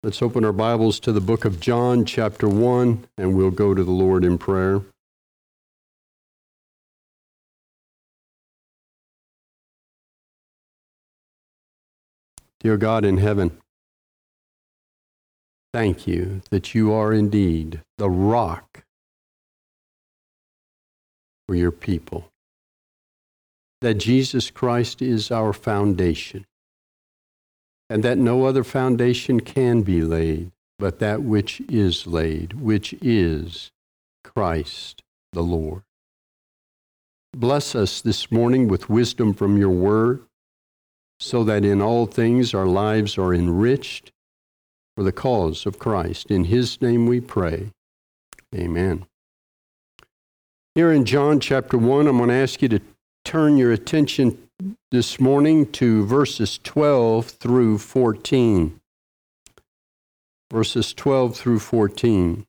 Let's open our Bibles to the book of John, chapter 1, and we'll go to the Lord in prayer. Dear God in heaven, thank you that you are indeed the rock for your people, that Jesus Christ is our foundation, and that no other foundation can be laid but that which is laid, which is Christ the Lord. Bless us this morning with wisdom from your word, so that in all things our lives are enriched for the cause of Christ. In his name we pray. Amen. Here in John chapter 1, I'm going to ask you to turn your attention this morning to verses 12 through 14. Verses 12 through 14.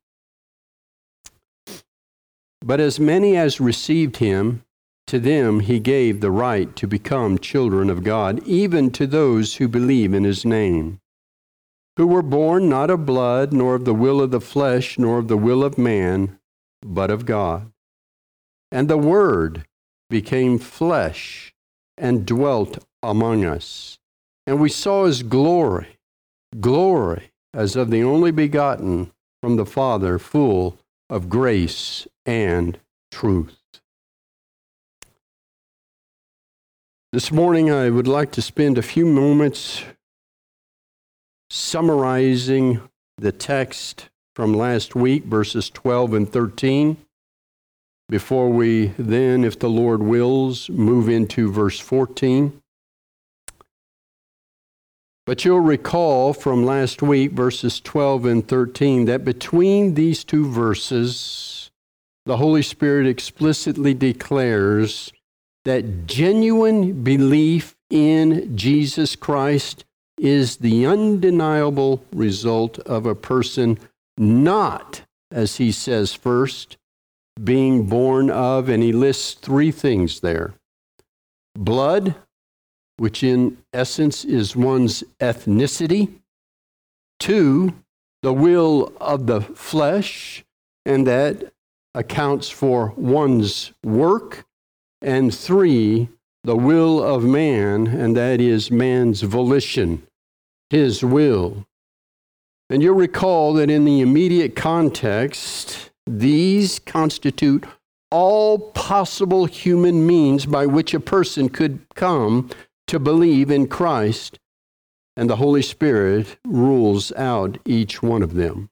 But as many as received him, to them he gave the right to become children of God, even to those who believe in his name, who were born not of blood, nor of the will of the flesh, nor of the will of man, but of God. And the Word became flesh and dwelt among us. And we saw his glory as of the only begotten from the Father, full of grace and truth. This morning I would like to spend a few moments summarizing the text from last week, verses 12 and 13, before we then, if the Lord wills, move into verse 14. But you'll recall from last week, verses 12 and 13, that between these two verses, the Holy Spirit explicitly declares that genuine belief in Jesus Christ is the undeniable result of a person not, as he says first, being born of, and he lists three things there: blood, which in essence is one's ethnicity; two, the will of the flesh, and that accounts for one's work; and three, the will of man, and that is man's volition, his will. And you'll recall that in the immediate context, these constitute all possible human means by which a person could come to believe in Christ, and the Holy Spirit rules out each one of them.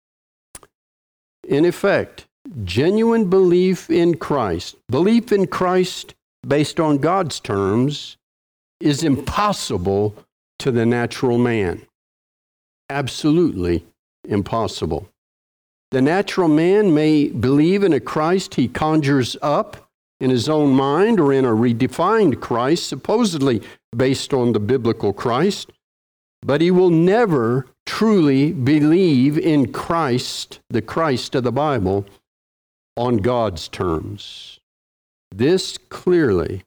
In effect, genuine belief in Christ based on God's terms, is impossible to the natural man. Absolutely impossible. The natural man may believe in a Christ he conjures up in his own mind, or in a redefined Christ, supposedly based on the biblical Christ, but he will never truly believe in Christ, the Christ of the Bible, on God's terms. This clearly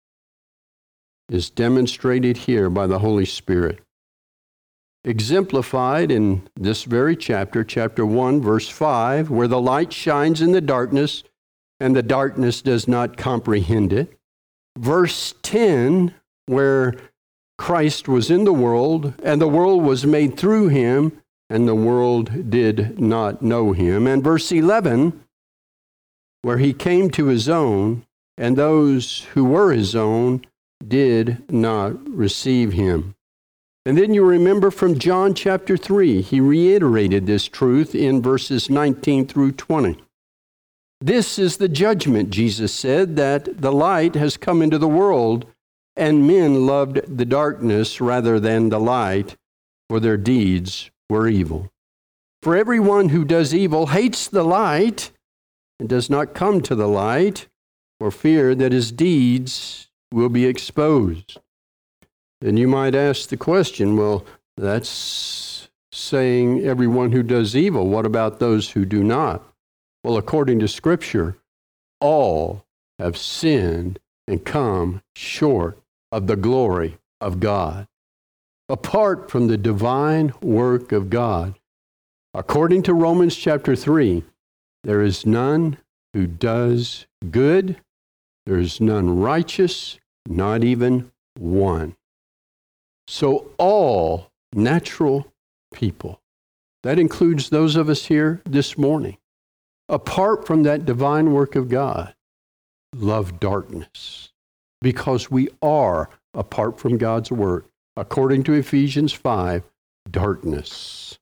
is demonstrated here by the Holy Spirit, exemplified in this very chapter, chapter 1, verse 5, where the light shines in the darkness, and the darkness does not comprehend it. Verse 10, where Christ was in the world, and the world was made through him, and the world did not know him. And verse 11, where he came to his own, and those who were his own did not receive him. And then you remember from John chapter 3, he reiterated this truth in verses 19 through 20. This is the judgment, Jesus said, that the light has come into the world, and men loved the darkness rather than the light, for their deeds were evil. For everyone who does evil hates the light and does not come to the light, for fear that his deeds will be exposed. And you might ask the question, well, that's saying everyone who does evil. What about those who do not? Well, according to Scripture, all have sinned and come short of the glory of God. apart from the divine work of God. According to Romans chapter 3, there is none who does good. There is none righteous, not even one. So all natural people, that includes those of us here this morning, apart from that divine work of God, love darkness because we are, apart from God's work, according to Ephesians 5, darkness.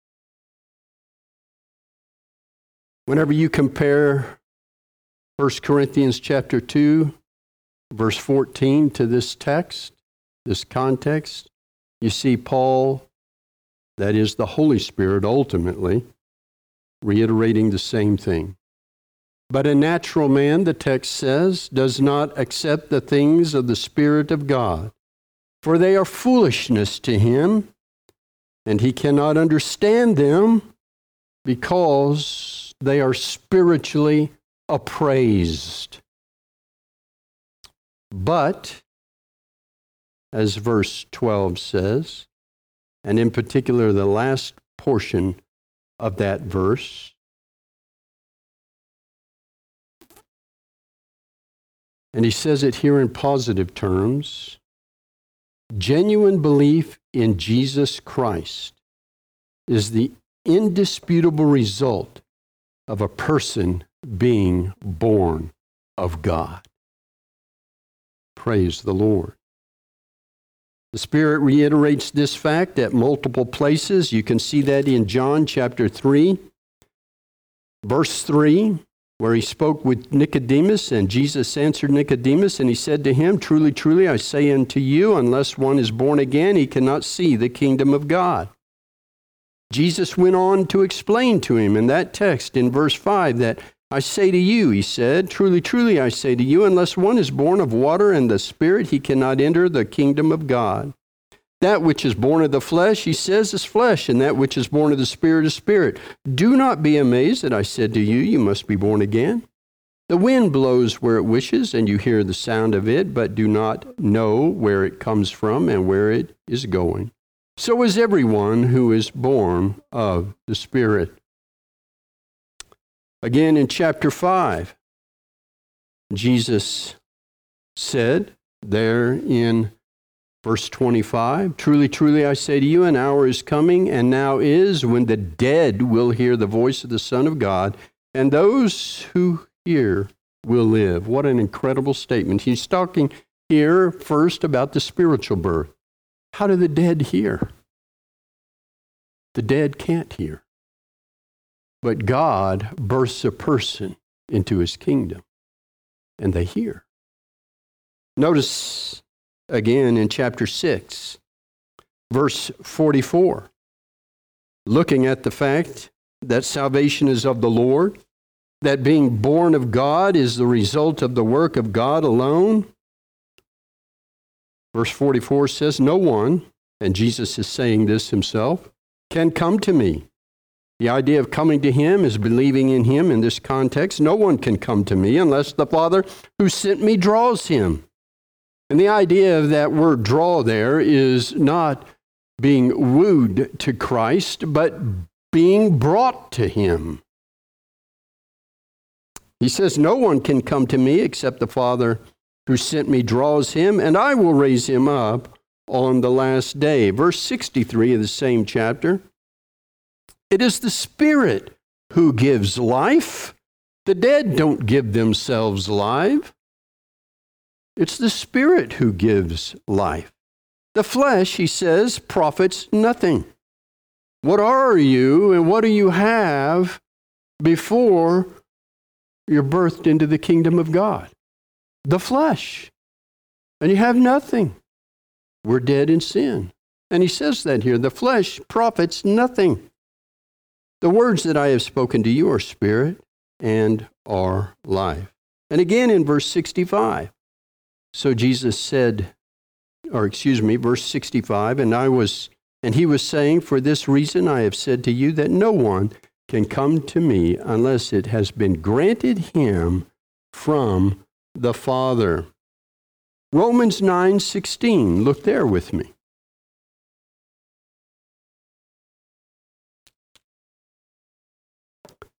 Whenever you compare 1 Corinthians chapter 2, verse 14 to this text, this context, you see Paul, that is the Holy Spirit ultimately, reiterating the same thing. But a natural man, the text says, does not accept the things of the Spirit of God, for they are foolishness to him, and he cannot understand them because they are spiritually appraised. But, as verse 12 says, and in particular the last portion of that verse, and he says it here in positive terms, genuine belief in Jesus Christ is the indisputable result of a person being born of God. Praise the Lord. The Spirit reiterates this fact at multiple places. You can see that in John chapter 3, verse 3, where he spoke with Nicodemus, and Jesus answered Nicodemus, and he said to him, "Truly, truly, I say unto you, unless one is born again, he cannot see the kingdom of God." Jesus went on to explain to him in that text in verse 5 that, "I say to you," he said, "truly, truly, I say to you, unless one is born of water and the Spirit, he cannot enter the kingdom of God. That which is born of the flesh," he says, "is flesh, and that which is born of the Spirit is spirit. Do not be amazed that I said to you, you must be born again. The wind blows where it wishes, and you hear the sound of it, but do not know where it comes from and where it is going. So is everyone who is born of the Spirit." Again, in chapter 5, Jesus said there in verse 25, "Truly, truly, I say to you, an hour is coming, and now is, when the dead will hear the voice of the Son of God, and those who hear will live." What an incredible statement. He's talking here first about the spiritual birth. How do the dead hear? The dead can't hear. But God births a person into his kingdom, and they hear. Notice again in chapter 6, verse 44, looking at the fact that salvation is of the Lord, that being born of God is the result of the work of God alone. Verse 44 says, "No one," and Jesus is saying this himself, "can come to me." The idea of coming to him is believing in him in this context. "No one can come to me unless the Father who sent me draws him." And the idea of that word draw there is not being wooed to Christ, but being brought to him. He says, "No one can come to me except the Father who sent me draws him, and I will raise him up on the last day." Verse 63 of the same chapter, "It is the Spirit who gives life. The dead don't give themselves life. It's the Spirit who gives life. The flesh," he says, "profits nothing." What are you and what do you have before you're birthed into the kingdom of God? The flesh. And you have nothing. We're dead in sin. And he says that here, the flesh profits nothing. "The words that I have spoken to you are spirit and are life." And again in verse 65, so Jesus said, verse 65, and he was saying, "For this reason I have said to you that no one can come to me unless it has been granted him from the Father." Romans 9:16, look there with me.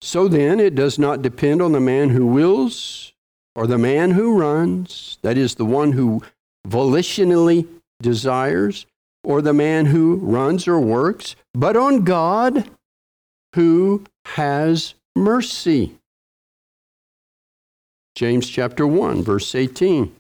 So then, it does not depend on the man who wills or the man who runs, that is, the one who volitionally desires, or the man who runs or works, but on God who has mercy. James chapter 1, verse 18.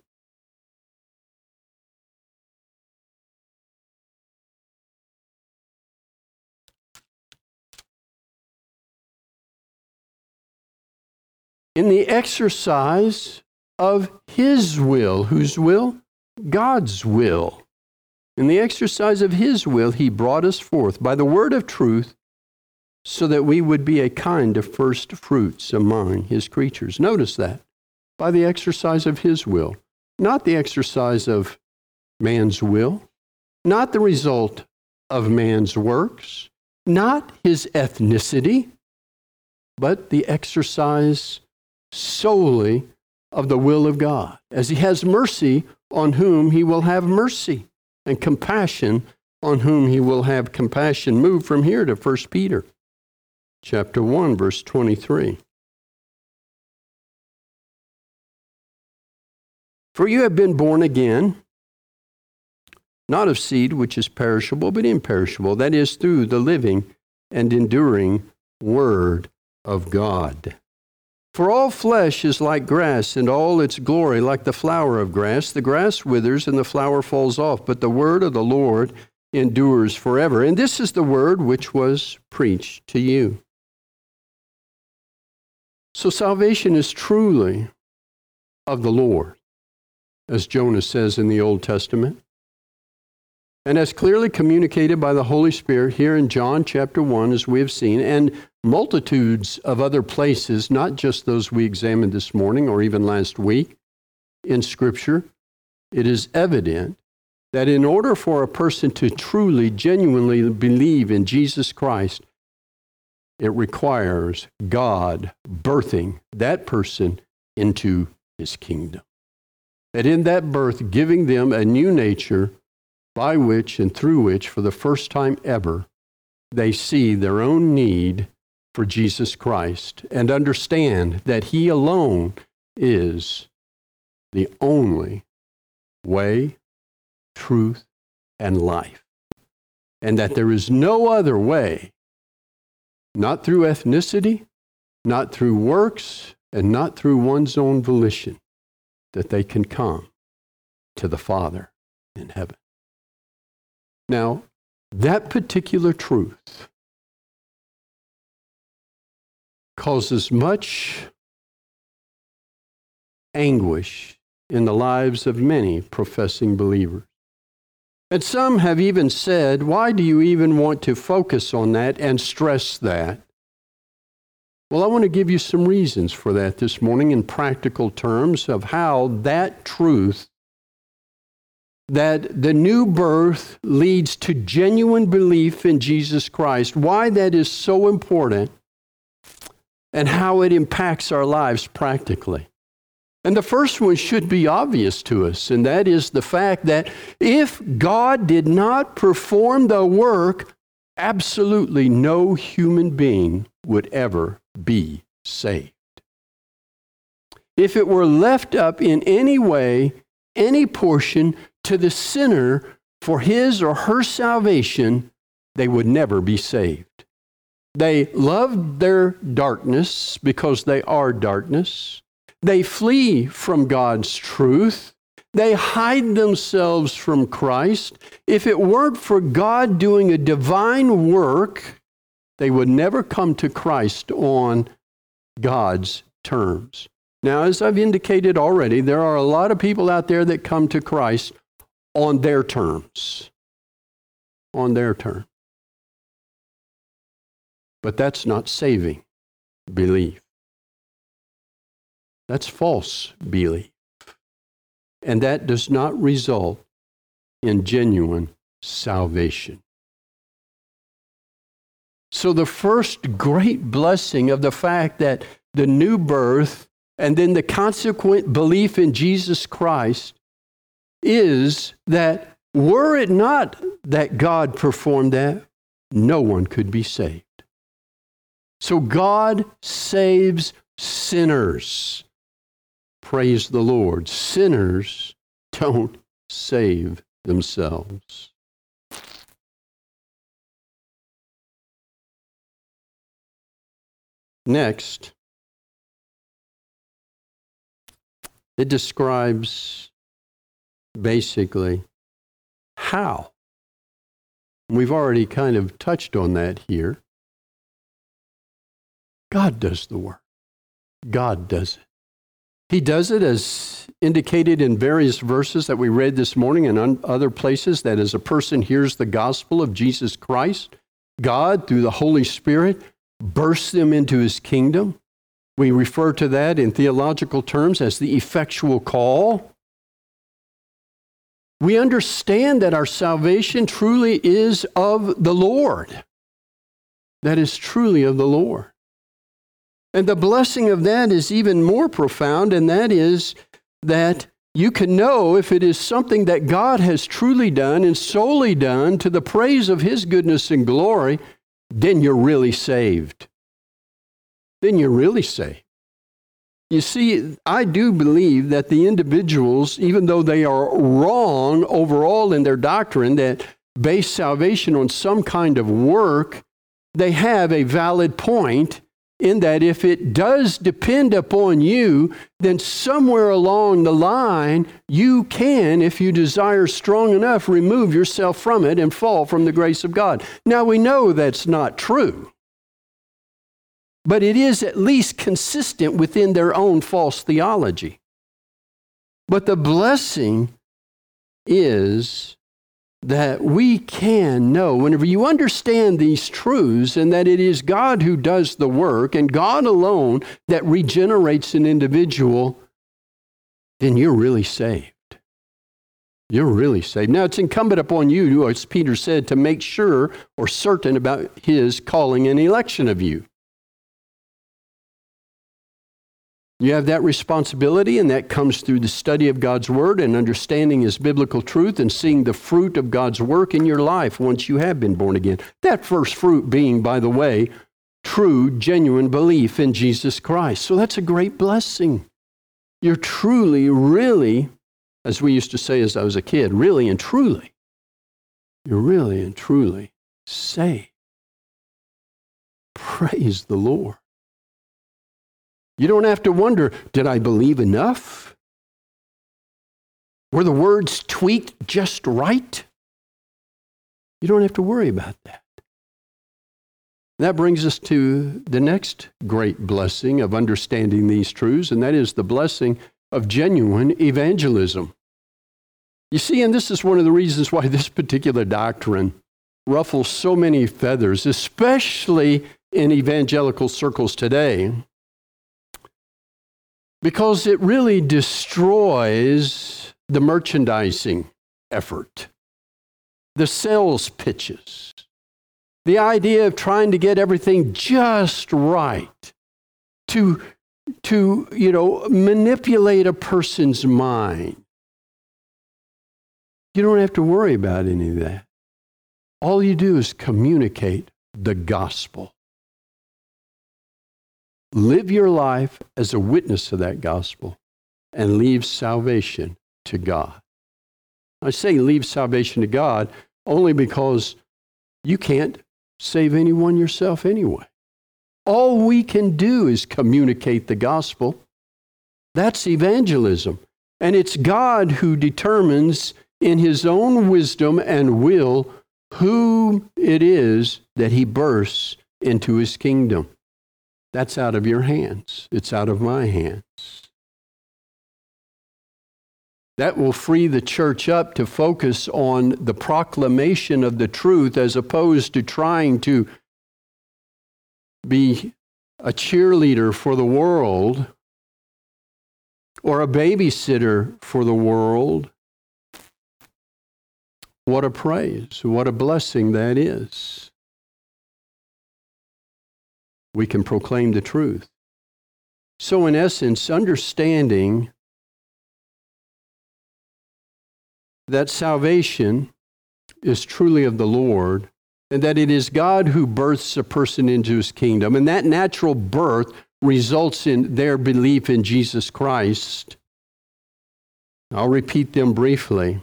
In the exercise of his will. Whose will? God's will. In the exercise of his will, he brought us forth by the word of truth so that we would be a kind of first fruits among his creatures. Notice that. By the exercise of his will. Not the exercise of man's will. Not the result of man's works. Not his ethnicity. But the exercise solely of the will of God, as he has mercy on whom he will have mercy, and compassion on whom he will have compassion. Move from here to 1 Peter chapter 1, verse 23. For you have been born again, not of seed which is perishable, but imperishable, that is, through the living and enduring word of God. For all flesh is like grass, and all its glory like the flower of grass. The grass withers and the flower falls off, but the word of the Lord endures forever. And this is the word which was preached to you. So salvation is truly of the Lord, as Jonah says in the Old Testament, and as clearly communicated by the Holy Spirit here in John chapter 1, as we have seen, and multitudes of other places, not just those we examined this morning or even last week in Scripture. It is evident that in order for a person to truly, genuinely believe in Jesus Christ, it requires God birthing that person into his kingdom. That in that birth, giving them a new nature by which and through which, for the first time ever, they see their own need for Jesus Christ and understand that he alone is the only way, truth, and life. And that there is no other way, not through ethnicity, not through works, and not through one's own volition, that they can come to the Father in heaven. Now, that particular truth causes much anguish in the lives of many professing believers. And some have even said, why do you even want to focus on that and stress that? Well, I want to give you some reasons for that this morning in practical terms of how that truth, that the new birth leads to genuine belief in Jesus Christ, why that is so important, and how it impacts our lives practically. And the first one should be obvious to us, and that is the fact that if God did not perform the work, absolutely no human being would ever be saved. If it were left up in any way, any portion to the sinner for his or her salvation, they would never be saved. They love their darkness because they are darkness. They flee from God's truth. They hide themselves from Christ. If it weren't for God doing a divine work, they would never come to Christ on God's terms. Now, as I've indicated already, there are a lot of people out there that come to Christ on their terms. On their terms. But that's not saving belief. That's false belief. And that does not result in genuine salvation. So the first great blessing of the fact that the new birth and then the consequent belief in Jesus Christ is that were it not that God performed that, no one could be saved. So God saves sinners. Praise the Lord. Sinners don't save themselves. Next, it describes basically how. We've already kind of touched on that here. God does the work. God does it. He does it as indicated in various verses that we read this morning and other places, that as a person hears the gospel of Jesus Christ, God, through the Holy Spirit, bursts them into his kingdom. We refer to that in theological terms as the effectual call. We understand that our salvation truly is of the Lord. That is truly of the Lord. And the blessing of that is even more profound, and that is that you can know if it is something that God has truly done and solely done to the praise of his goodness and glory, then you're really saved. Then you're really saved. You see, I do believe that the individuals, even though they are wrong overall in their doctrine that base salvation on some kind of work, they have a valid point in that if it does depend upon you, then somewhere along the line, you can, if you desire strong enough, remove yourself from it and fall from the grace of God. Now, we know that's not true, but it is at least consistent within their own false theology. But the blessing is that we can know, whenever you understand these truths, and that it is God who does the work, and God alone that regenerates an individual, then you're really saved. You're really saved. Now, it's incumbent upon you, as Peter said, to make sure or certain about his calling and election of you. You have that responsibility, and that comes through the study of God's Word and understanding His biblical truth and seeing the fruit of God's work in your life once you have been born again. That first fruit being, by the way, true, genuine belief in Jesus Christ. So that's a great blessing. You're truly, really, as we used to say as I was a kid, really and truly, you're really and truly saved. Praise the Lord. You don't have to wonder, did I believe enough? Were the words tweaked just right? You don't have to worry about that. That brings us to the next great blessing of understanding these truths, and that is the blessing of genuine evangelism. You see, and this is one of the reasons why this particular doctrine ruffles so many feathers, especially in evangelical circles today, because it really destroys the merchandising effort, the sales pitches, the idea of trying to get everything just right, to manipulate a person's mind. You don't have to worry about any of that. All you do is communicate the gospel. Live your life as a witness of that gospel and leave salvation to God. I say leave salvation to God only because you can't save anyone yourself anyway. All we can do is communicate the gospel. That's evangelism. And it's God who determines in His own wisdom and will whom it is that He bursts into His kingdom. That's out of your hands. It's out of my hands. That will free the church up to focus on the proclamation of the truth as opposed to trying to be a cheerleader for the world or a babysitter for the world. What a praise, what a blessing that is. We can proclaim the truth. So in essence, understanding that salvation is truly of the Lord and that it is God who births a person into his kingdom, and that natural birth results in their belief in Jesus Christ. I'll repeat them briefly.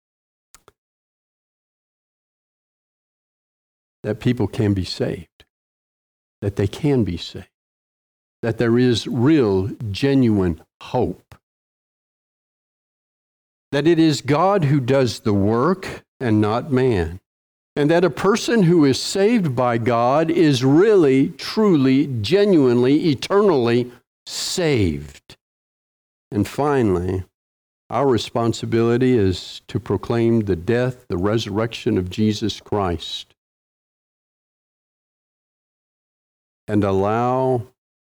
That people can be saved, that they can be saved, that there is real, genuine hope, that it is God who does the work and not man, and that a person who is saved by God is really, truly, genuinely, eternally saved. And finally, our responsibility is to proclaim the death, the resurrection of Jesus Christ, and allow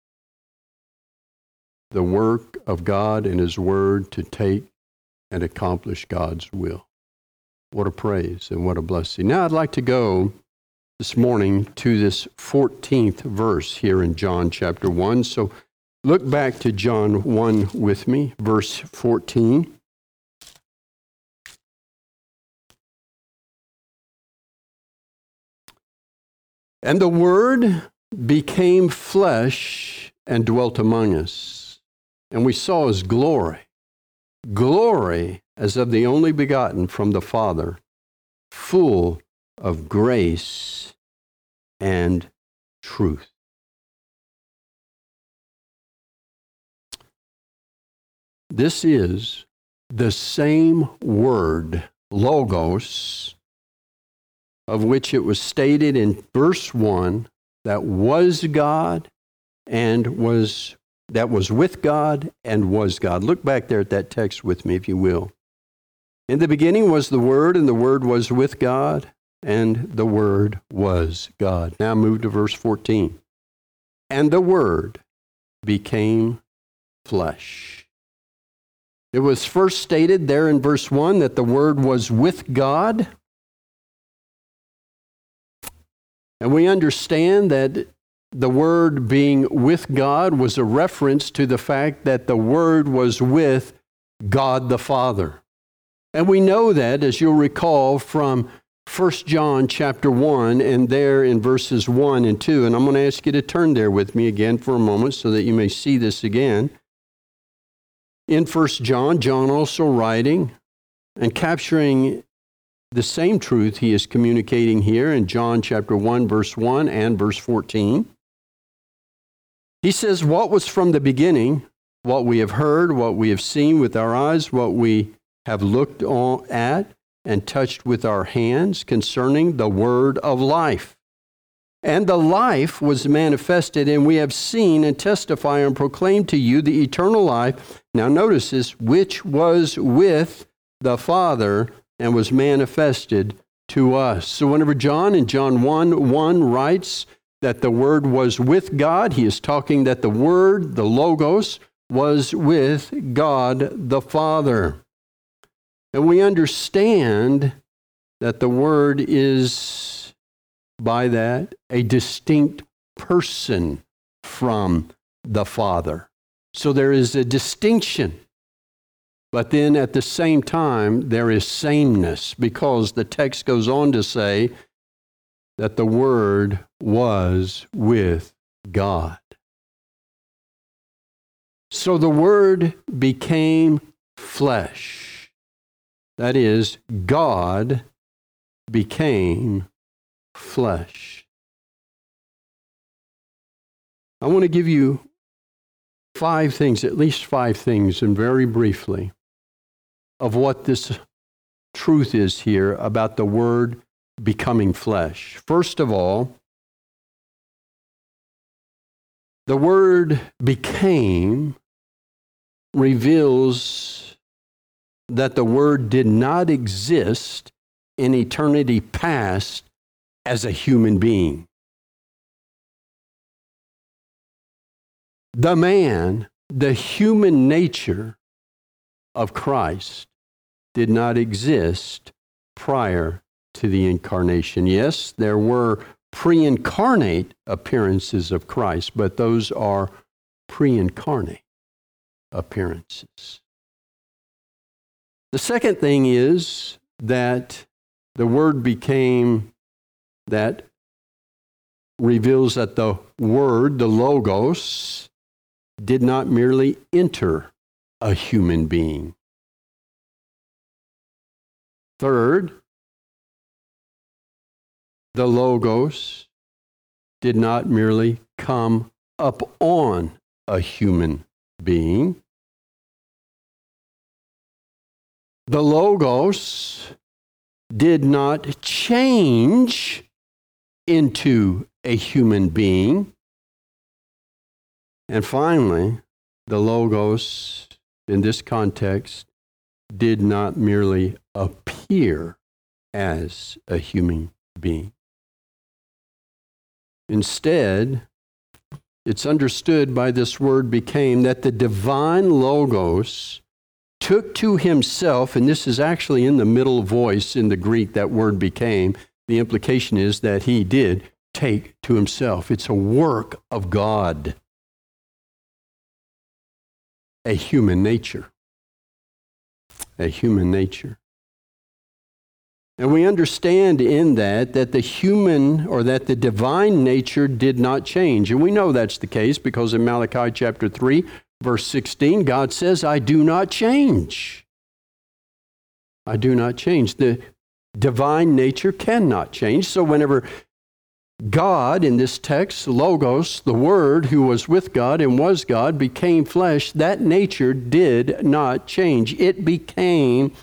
the work of God and His Word to take and accomplish God's will. What a praise and what a blessing. Now I'd like to go this morning to this 14th verse here in John chapter 1. So look back to John 1 with me, verse 14. And the Word became flesh and dwelt among us, and we saw His glory, glory as of the only begotten from the Father, full of grace and truth. This is the same word, logos, of which it was stated in verse 1 that was God and that was with God and was God. Look back there at that text with me, if you will. In the beginning was the Word, and the Word was with God, and the Word was God. Now move to verse 14. And the Word became flesh. It was first stated there in verse 1 that the Word was with God. And we understand that the Word being with God was a reference to the fact that the Word was with God the Father. And we know that, as you'll recall, from 1 John chapter 1 and there in verses 1 and 2. And I'm going to ask you to turn there with me again for a moment so that you may see this again. In 1 John, John also writing and capturing the same truth he is communicating here in John chapter 1, verse 1 and verse 14. He says, what was from the beginning, what we have heard, what we have seen with our eyes, what we have looked at and touched with our hands concerning the word of life. And the life was manifested, and we have seen and testify and proclaim to you the eternal life. Now notice this, which was with the Father and was manifested to us. So whenever John in John 1:1 writes that the Word was with God, he is talking that the Word, the Logos, was with God the Father. And we understand that the Word is, by that, a distinct person from the Father. So there is a distinction. But then at the same time, there is sameness, because the text goes on to say that the Word was with God. So the Word became flesh. That is, God became flesh. I want to give you 5 things, at least 5 things, and very briefly, of what this truth is here about the Word becoming flesh. First of all, the word became reveals that the Word did not exist in eternity past as a human being. The man, the human nature of Christ, did not exist prior to the incarnation. Yes, there were pre-incarnate appearances of Christ, but those are pre-incarnate appearances. The second thing is that the Word became that reveals that the Word, the Logos, did not merely enter a human being. Third, the Logos did not merely come upon a human being. The Logos did not change into a human being. And finally, the Logos, in this context, did not merely appear as a human being. Instead, it's understood by this word became that the divine Logos took to himself, and this is actually in the middle voice in the Greek, that word became. The implication is that he did take to himself. It's a work of God. A human nature. A human nature. And we understand in that the human or that the divine nature did not change. And we know that's the case because in Malachi chapter 3, verse 16, God says, I do not change. I do not change. The divine nature cannot change. So whenever God, in this text, Logos, the Word who was with God and was God, became flesh, that nature did not change. It became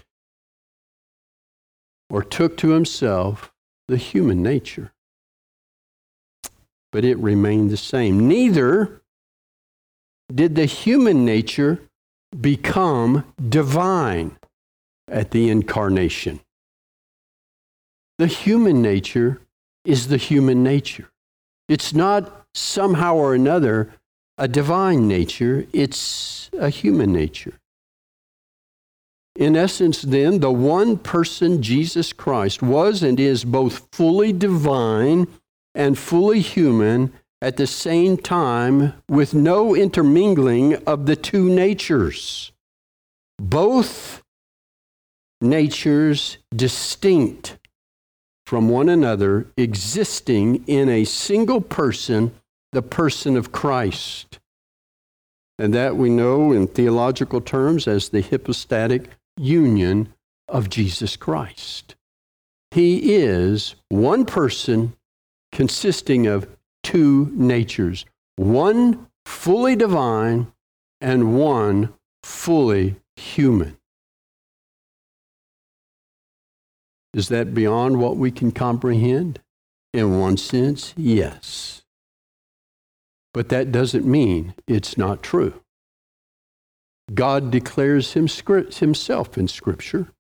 or took to himself the human nature. But it remained the same. Neither did the human nature become divine at the incarnation. The human nature is the human nature. It's not somehow or another a divine nature, it's a human nature. In essence, then, the one person, Jesus Christ, was and is both fully divine and fully human at the same time, with no intermingling of the two natures. Both natures distinct from one another, existing in a single person, the person of Christ. And that we know in theological terms as the hypostatic union of Jesus Christ. He is one person consisting of two natures, one fully divine and one fully human. Is that beyond what we can comprehend? In one sense, yes. But that doesn't mean it's not true. God declares himself in Scripture.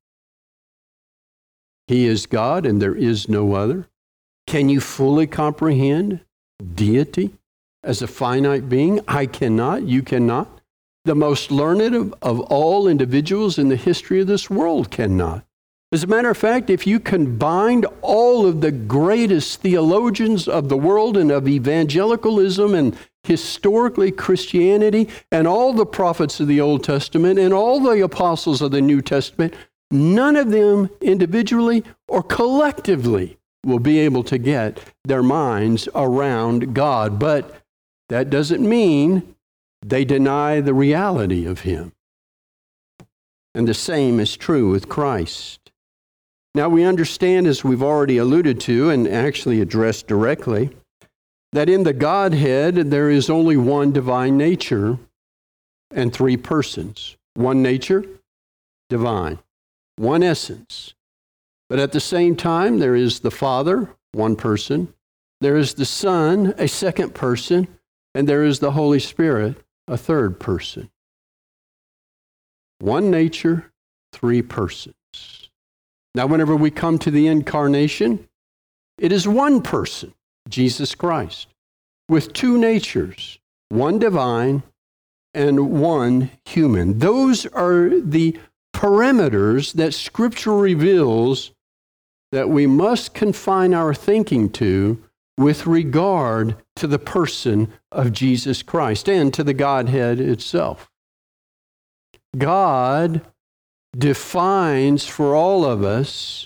He is God and there is no other. Can you fully comprehend deity as a finite being? I cannot, you cannot. The most learned of all individuals in the history of this world cannot. As a matter of fact, if you combined all of the greatest theologians of the world and of evangelicalism and historically Christianity and all the prophets of the Old Testament and all the apostles of the New Testament, none of them individually or collectively will be able to get their minds around God. But that doesn't mean they deny the reality of Him. And the same is true with Christ. Now we understand, as we've already alluded to and actually addressed directly, that in the Godhead there is only one divine nature and three persons. One nature, divine. One essence. But at the same time, there is the Father, one person. There is the Son, a second person. And there is the Holy Spirit, a third person. One nature, three persons. Now, whenever we come to the incarnation, it is one person, Jesus Christ, with two natures, one divine and one human. Those are the parameters that Scripture reveals that we must confine our thinking to with regard to the person of Jesus Christ and to the Godhead itself. God defines for all of us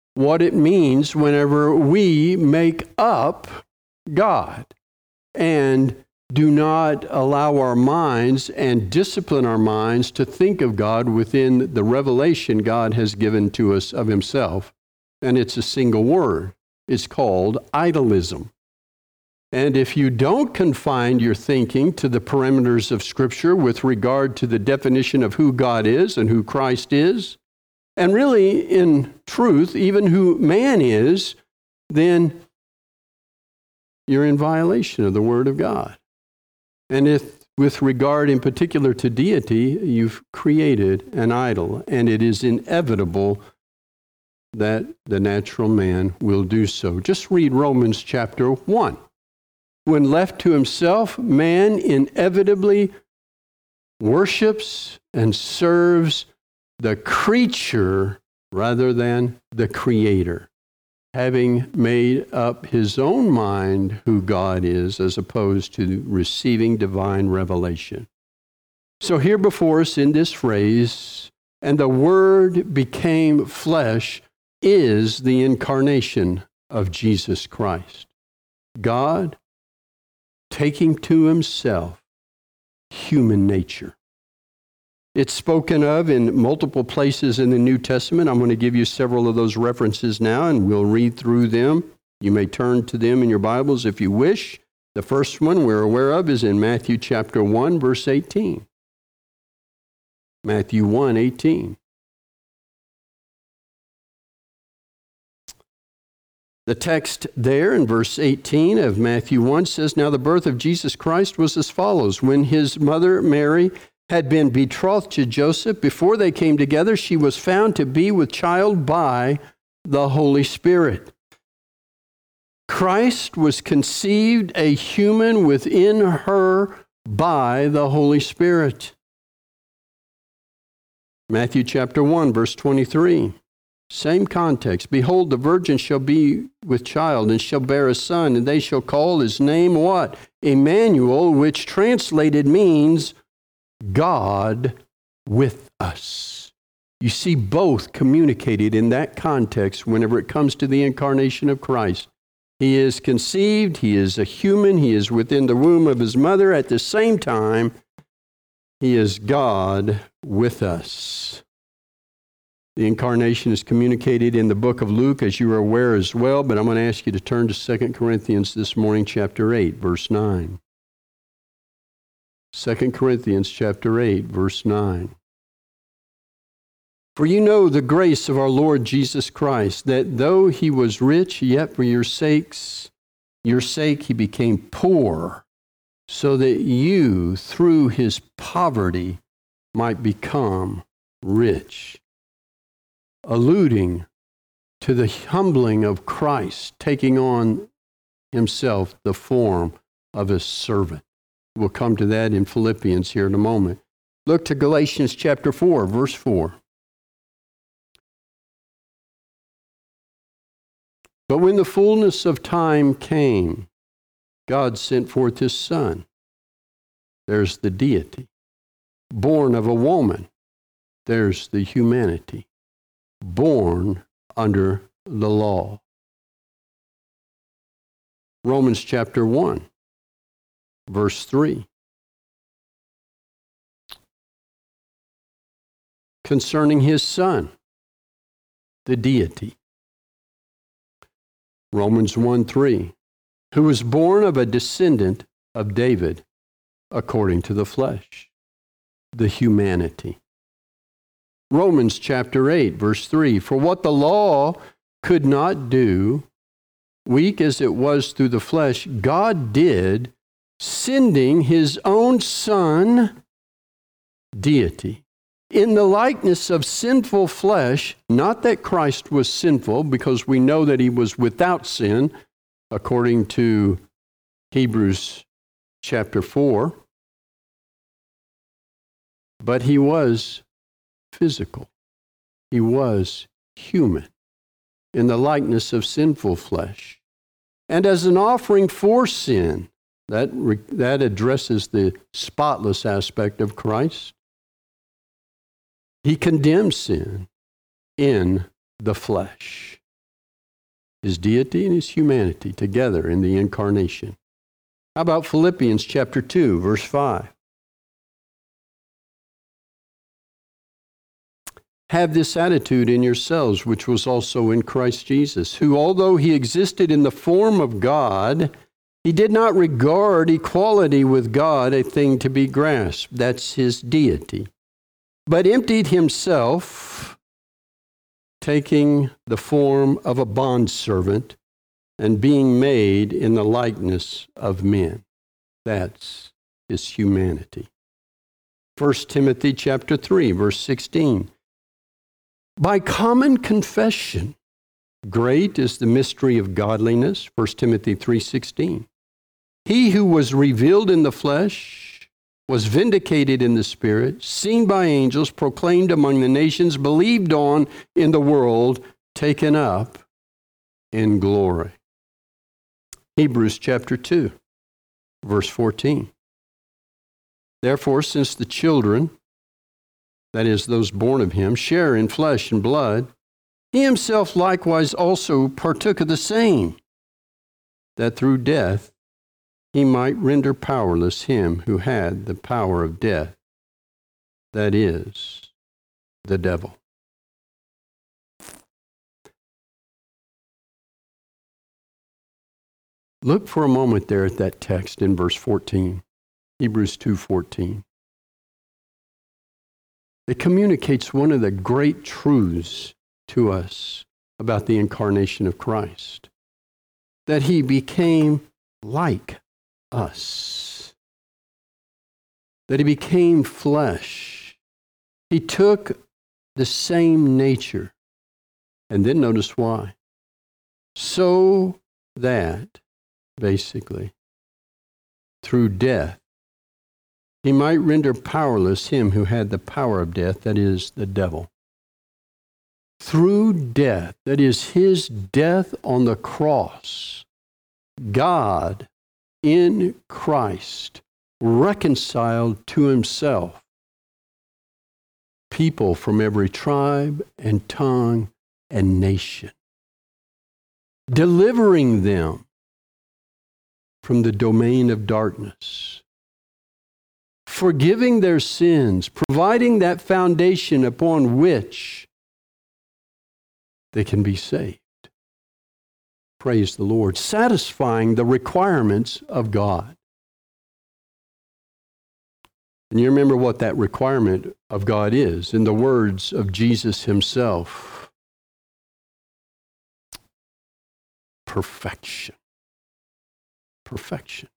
what it means whenever we make up God and do not allow our minds and discipline our minds to think of God within the revelation God has given to us of himself. And it's a single word. It's called idolism. And if you don't confine your thinking to the parameters of Scripture with regard to the definition of who God is and who Christ is, and really, in truth, even who man is, then you're in violation of the Word of God. And if, with regard in particular to deity, you've created an idol, and it is inevitable that the natural man will do so. Just read Romans chapter 1. When left to himself, man inevitably worships and serves the creature rather than the Creator, having made up his own mind who God is, as opposed to receiving divine revelation. So here before us in this phrase, and the Word became flesh, is the incarnation of Jesus Christ. God taking to himself human nature. It's spoken of in multiple places in the New Testament. I'm going to give you several of those references now, and we'll read through them. You may turn to them in your Bibles if you wish. The first one we're aware of is in Matthew chapter 1, verse 18. Matthew 1, 18. The text there in verse 18 of Matthew 1 says, "Now the birth of Jesus Christ was as follows. When his mother Mary had been betrothed to Joseph, before they came together, she was found to be with child by the Holy Spirit." Christ was conceived a human within her by the Holy Spirit. Matthew chapter 1, verse 23. Same context. "Behold, the virgin shall be with child and shall bear a son, and they shall call his name" what? "Emmanuel," which translated means God with us. You see both communicated in that context whenever it comes to the incarnation of Christ. He is conceived, he is a human, he is within the womb of his mother. At the same time, he is God with us. The incarnation is communicated in the book of Luke, as you are aware as well, but I'm going to ask you to turn to 2 Corinthians this morning, chapter 8, verse 9. 2 Corinthians chapter 8, verse 9. "For you know the grace of our Lord Jesus Christ, that though he was rich, yet for your sake he became poor, so that you, through his poverty, might become rich." Alluding to the humbling of Christ, taking on himself the form of a servant. We'll come to that in Philippians here in a moment. Look to Galatians chapter 4, verse 4. "But when the fullness of time came, God sent forth his Son." There's the deity. "Born of a woman." There's the humanity. "Born under the law." Romans chapter 1, verse 3. Concerning his Son, the deity. Romans 1:3, "Who was born of a descendant of David according to the flesh," the humanity. Romans chapter 8, verse 3, "For what the law could not do, weak as it was through the flesh, God did, sending his own Son," deity, "in the likeness of sinful flesh," not that Christ was sinful, because we know that he was without sin, according to Hebrews chapter 4, but he was physical. He was human in the likeness of sinful flesh. And as an offering for sin, that addresses the spotless aspect of Christ. He condemned sin in the flesh. his deity and his humanity together in the incarnation. How about Philippians chapter 2, verse 5? Have this attitude in yourselves, which was also in Christ Jesus, who, although he existed in the form of God, he did not regard equality with God a thing to be grasped. That's his deity. But emptied himself, taking the form of a bondservant and being made in the likeness of men. That's his humanity. 1 Timothy chapter 3, verse 16. By common confession, great is the mystery of godliness, 1 Timothy 3:16. He who was revealed in the flesh was vindicated in the spirit, seen by angels, proclaimed among the nations, believed on in the world, taken up in glory. Hebrews chapter 2, verse 14. Therefore, since the children, that is, those born of him, share in flesh and blood, he himself likewise also partook of the same, that through death he might render powerless him who had the power of death, that is, the devil. Look for a moment there at that text in verse 14, Hebrews 2:14. It communicates one of the great truths to us about the incarnation of Christ, that he became like us, that he became flesh. He took the same nature. And then notice why. So that, basically, through death, he might render powerless him who had the power of death, that is, the devil. Through death, that is, his death on the cross, God in Christ reconciled to himself people from every tribe and tongue and nation, delivering them from the domain of darkness, forgiving their sins, providing that foundation upon which they can be saved. Praise the Lord. Satisfying the requirements of God. And you remember what that requirement of God is in the words of Jesus himself. Perfection. Perfection.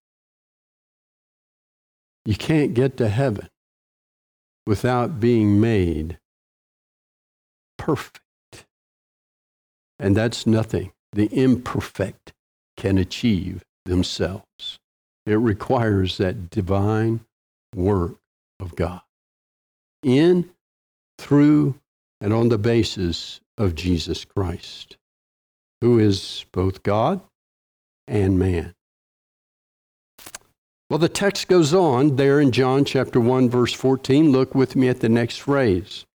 You can't get to heaven without being made perfect. And that's nothing the imperfect can achieve themselves. It requires that divine work of God in, through, and on the basis of Jesus Christ, who is both God and man. Well, the text goes on there in John chapter 1, verse 14. Look with me at the next phrase.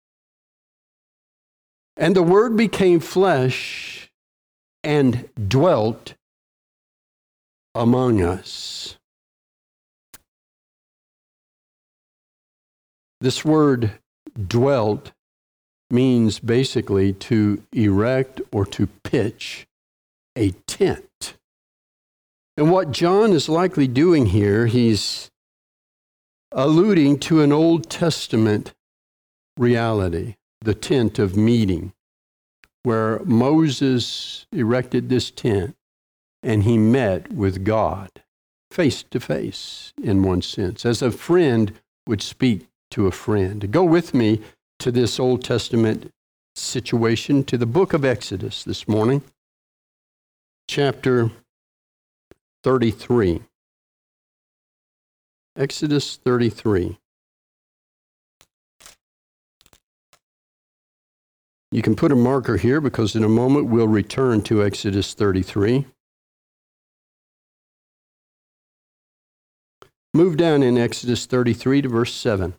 And the Word became flesh and dwelt among us. This word dwelt means basically to erect or to pitch a tent. And what John is likely doing here, he's alluding to an Old Testament reality, the tent of meeting, where Moses erected this tent and he met with God face to face, in one sense, as a friend would speak to a friend. Go with me to this Old Testament situation, to the book of Exodus this morning, chapter 33. Exodus 33. You can put a marker here because in a moment we'll return to Exodus 33. Move down in Exodus 33 to verse 7.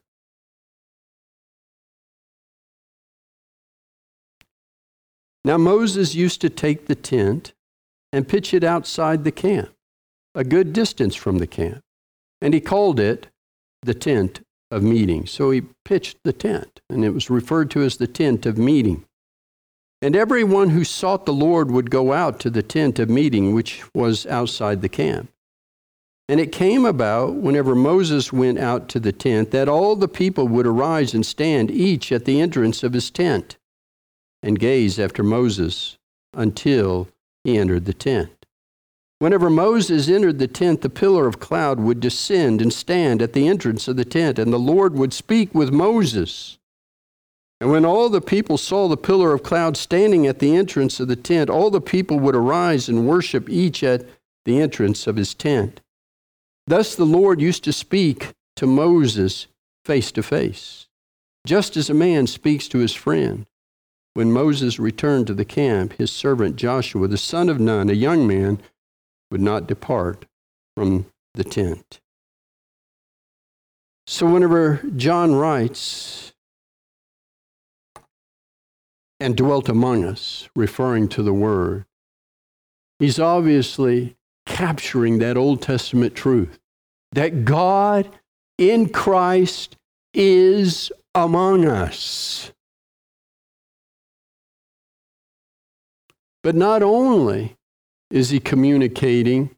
Now Moses used to take the tent and pitch it outside the camp, a good distance from the camp. And he called it the tent of meeting. So he pitched the tent, and it was referred to as the tent of meeting. And everyone who sought the Lord would go out to the tent of meeting, which was outside the camp. And it came about, whenever Moses went out to the tent, that all the people would arise and stand, each at the entrance of his tent, and gaze after Moses until he entered the tent. Whenever Moses entered the tent, the pillar of cloud would descend and stand at the entrance of the tent, and the Lord would speak with Moses. And when all the people saw the pillar of cloud standing at the entrance of the tent, all the people would arise and worship, each at the entrance of his tent. Thus the Lord used to speak to Moses face to face, just as a man speaks to his friend. When Moses returned to the camp, his servant Joshua, the son of Nun, a young man, would not depart from the tent. So whenever John writes, and dwelt among us, referring to the Word, he's obviously capturing that Old Testament truth, that God in Christ is among us. But not only is he communicating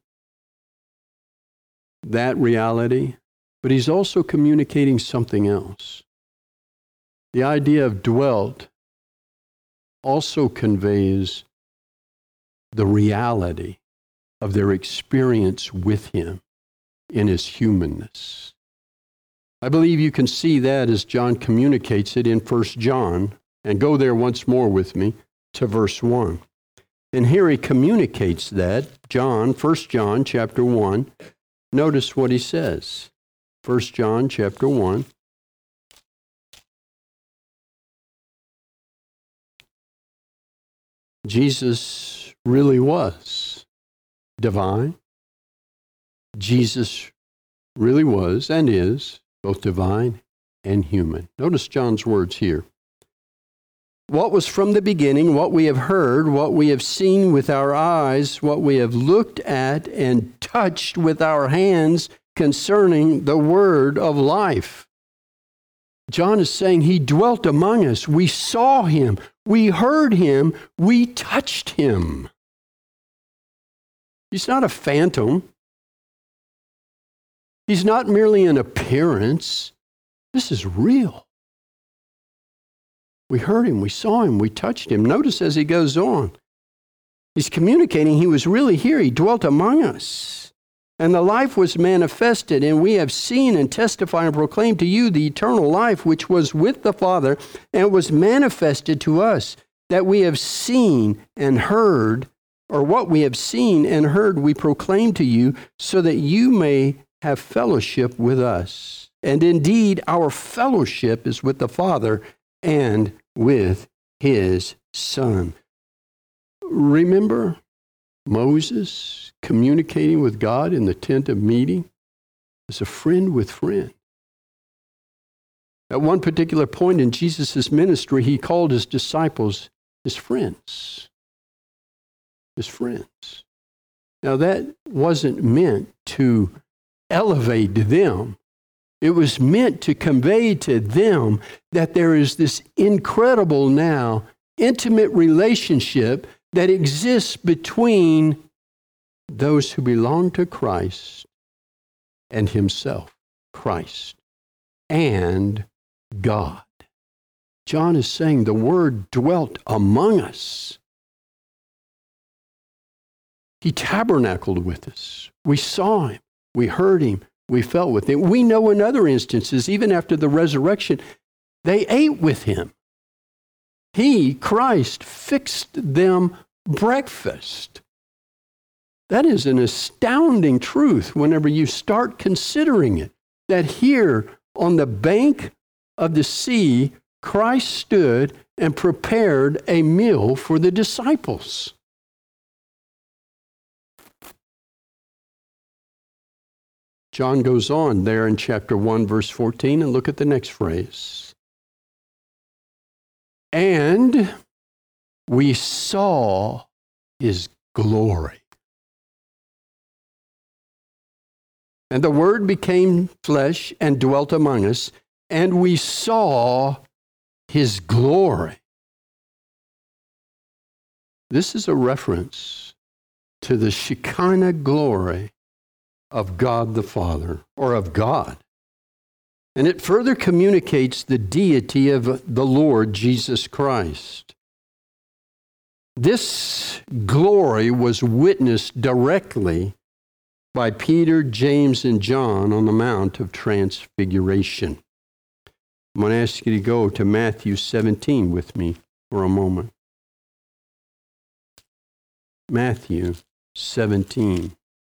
that reality, but he's also communicating something else. The idea of dwelt also conveys the reality of their experience with him in his humanness. I believe you can see that as John communicates it in 1 John, and go there once more with me to verse 1. And here he communicates that, 1 John chapter 1. Notice what he says. 1 John chapter 1. Jesus really was divine. Jesus really was and is both divine and human. Notice John's words here. What was from the beginning, what we have heard, what we have seen with our eyes, what we have looked at and touched with our hands concerning the word of life. John is saying he dwelt among us. We saw him. We heard him. We touched him. He's not a phantom. He's not merely an appearance. This is real. We heard him, we saw him, we touched him. Notice as he goes on, he's communicating he was really here. He dwelt among us. And the life was manifested, and we have seen and testified and proclaimed to you the eternal life which was with the Father and was manifested to us, that we have seen and heard, or what we have seen and heard we proclaim to you, so that you may have fellowship with us. And indeed, our fellowship is with the Father and with his Son. Remember Moses communicating with God in the tent of meeting as a friend with friend. At one particular point in Jesus' ministry, he called his disciples his friends. His friends. Now that wasn't meant to elevate them. It was meant to convey to them that there is this incredible now intimate relationship that exists between those who belong to Christ and himself, Christ, and God. John is saying the Word dwelt among us. He tabernacled with us. We saw him. We heard him. We felt with him. We know in other instances, even after the resurrection, they ate with him. He, Christ, fixed them breakfast. That is an astounding truth whenever you start considering it, that here on the bank of the sea, Christ stood and prepared a meal for the disciples. John goes on there in chapter 1, verse 14, and look at the next phrase. And we saw his glory. And the Word became flesh and dwelt among us, and we saw his glory. This is a reference to the Shekinah glory of God the Father, or of God. And it further communicates the deity of the Lord Jesus Christ. This glory was witnessed directly by Peter, James, and John on the Mount of Transfiguration. I'm going to ask you to go to Matthew 17 with me for a moment. Matthew 17.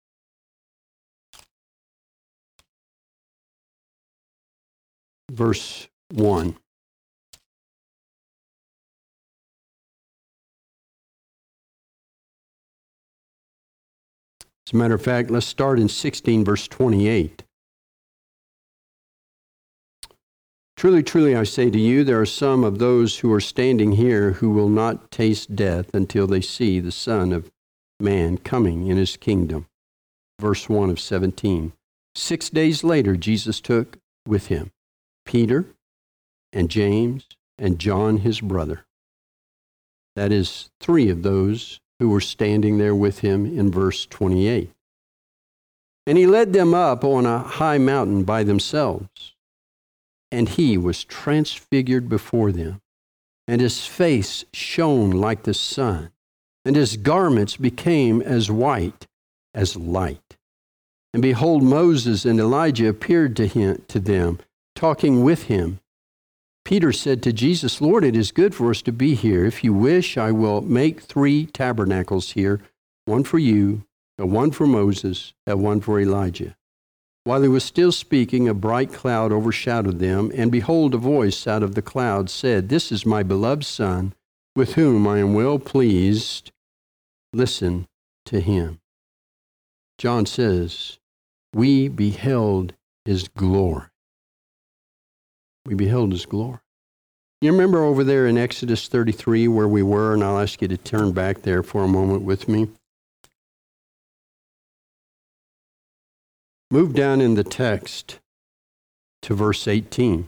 Verse 1. As a matter of fact, let's start in 16, verse 28. Truly, truly, I say to you, there are some of those who are standing here who will not taste death until they see the Son of Man coming in his kingdom. Verse 1 of 17. 6 days later, Jesus took with him Peter and James and John, his brother. That is 3 of those who were standing there with him in verse 28. And he led them up on a high mountain by themselves. And he was transfigured before them, and his face shone like the sun, and his garments became as white as light. And behold, Moses and Elijah appeared to them, talking with him. Peter said to Jesus, Lord, it is good for us to be here. If you wish, I will make 3 tabernacles here, one for you, one for Moses, and one for Elijah. While he was still speaking, a bright cloud overshadowed them, and behold, a voice out of the cloud said, This is my beloved Son, with whom I am well pleased. Listen to him. John says, we beheld his glory. We beheld his glory. You remember over there in Exodus 33 where we were, and I'll ask you to turn back there for a moment with me. Move down in the text to verse 18.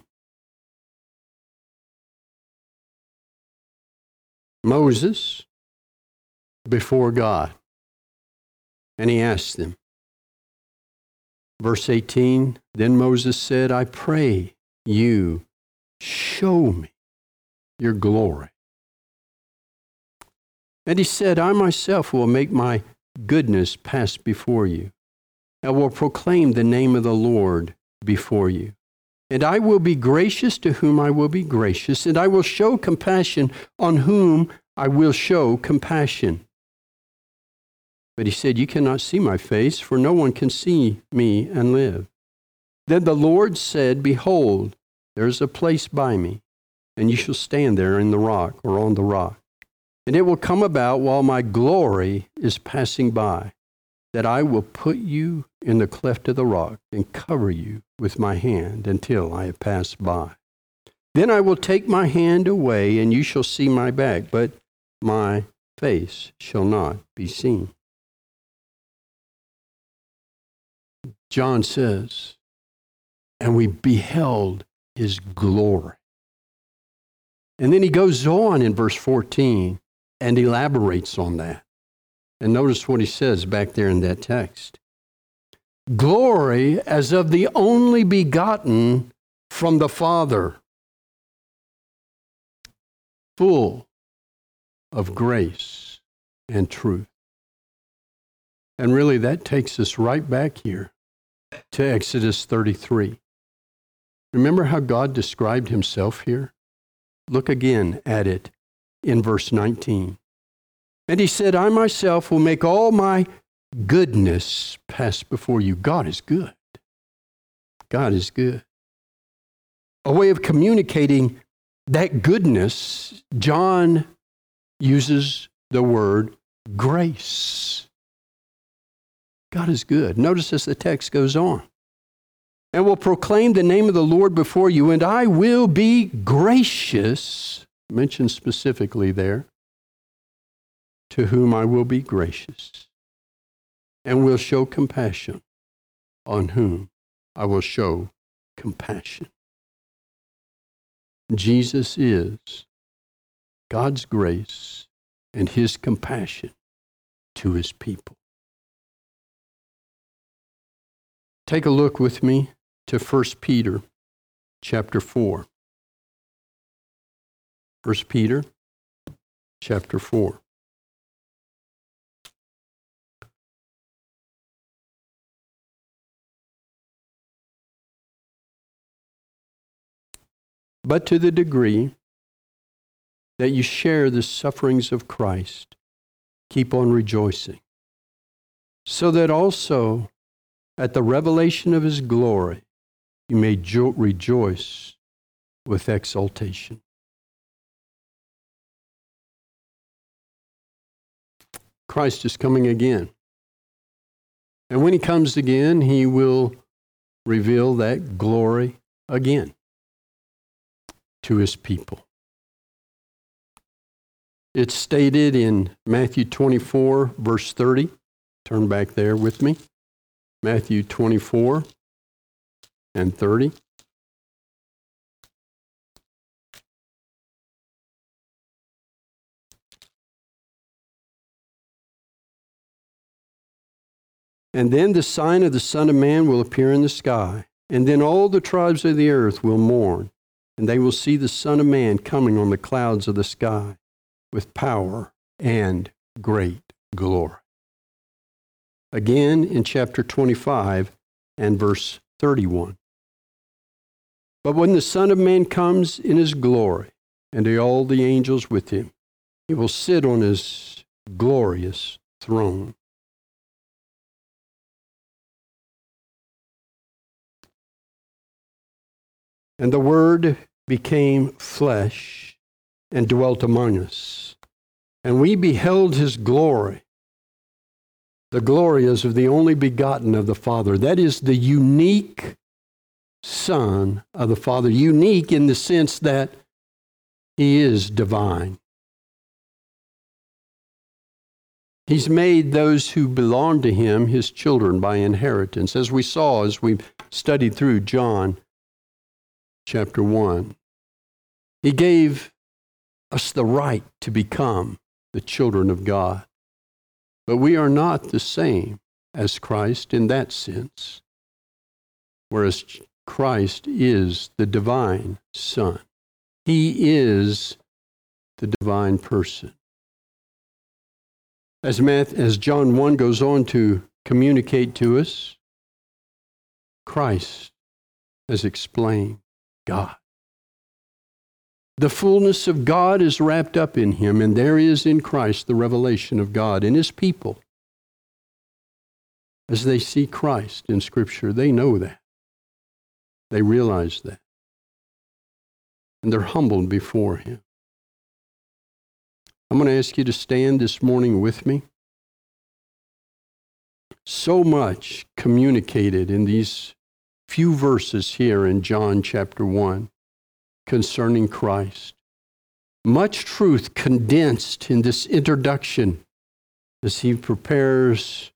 Moses before God. And he asked them. Verse 18, then Moses said, I pray you, show me your glory. And he said, I myself will make my goodness pass before you. I will proclaim the name of the Lord before you. And I will be gracious to whom I will be gracious, and I will show compassion on whom I will show compassion. But he said, you cannot see my face, for no one can see me and live. Then the Lord said, behold, there is a place by me, and you shall stand there in the rock, or on the rock. And it will come about while my glory is passing by, that I will put you in the cleft of the rock and cover you with my hand until I have passed by. Then I will take my hand away, and you shall see my back, but my face shall not be seen. John says, and we beheld his glory. And then he goes on in verse 14 and elaborates on that. And notice what he says back there in that text. Glory as of the only begotten from the Father, full of grace and truth. And really that takes us right back here to Exodus 33. Remember how God described himself here? Look again at it in verse 19. And he said, I myself will make all my goodness pass before you. God is good. God is good. A way of communicating that goodness, John uses the word grace. God is good. Notice as the text goes on. And will proclaim the name of the Lord before you, and I will be gracious, mentioned specifically there, to whom I will be gracious, and will show compassion on whom I will show compassion. Jesus is God's grace and his compassion to his people. Take a look with me to 1 Peter chapter 4. 1 Peter chapter 4. But to the degree that you share the sufferings of Christ, keep on rejoicing, so that also at the revelation of his glory you may rejoice with exultation. Christ is coming again. And when he comes again, he will reveal that glory again to his people. It's stated in Matthew 24, verse 30. Turn back there with me. Matthew 24 and 30. And then the sign of the Son of Man will appear in the sky, and then all the tribes of the earth will mourn, and they will see the Son of Man coming on the clouds of the sky with power and great glory. Again in chapter 25 and verse 31. But when the Son of Man comes in his glory, and all the angels with him, he will sit on his glorious throne. And the Word became flesh and dwelt among us. And we beheld his glory. The glory is of the only begotten of the Father. That is the unique Son of the Father. Unique in the sense that he is divine. He's made those who belong to him his children by inheritance. As we saw as we studied through John chapter 1. He gave us the right to become the children of God. But we are not the same as Christ in that sense, whereas Christ is the divine Son. He is the divine person. As John 1 goes on to communicate to us, Christ has explained God. The fullness of God is wrapped up in him, and there is in Christ the revelation of God in his people. As they see Christ in Scripture, they know that. They realize that. And they're humbled before him. I'm going to ask you to stand this morning with me. So much communicated in these few verses here in John chapter 1 concerning Christ. Much truth condensed in this introduction as he prepares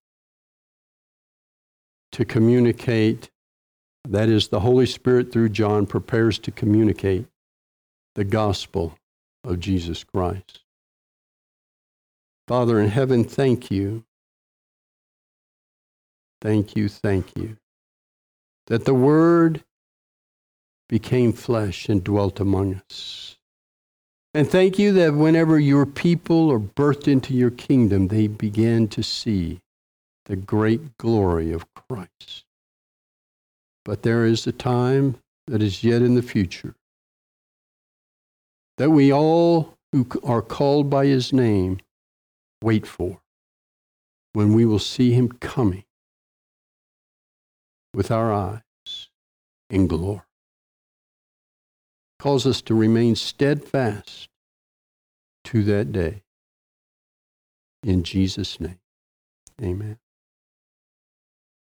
to communicate, that is, the Holy Spirit through John prepares to communicate the gospel of Jesus Christ. Father in heaven, thank you. Thank you, thank you, that the Word became flesh and dwelt among us. And thank you that whenever your people are birthed into your kingdom, they began to see the great glory of Christ. But there is a time that is yet in the future that we all who are called by his name wait for, when we will see him coming with our eyes in glory. Calls us to remain steadfast to that day. In Jesus' name, amen.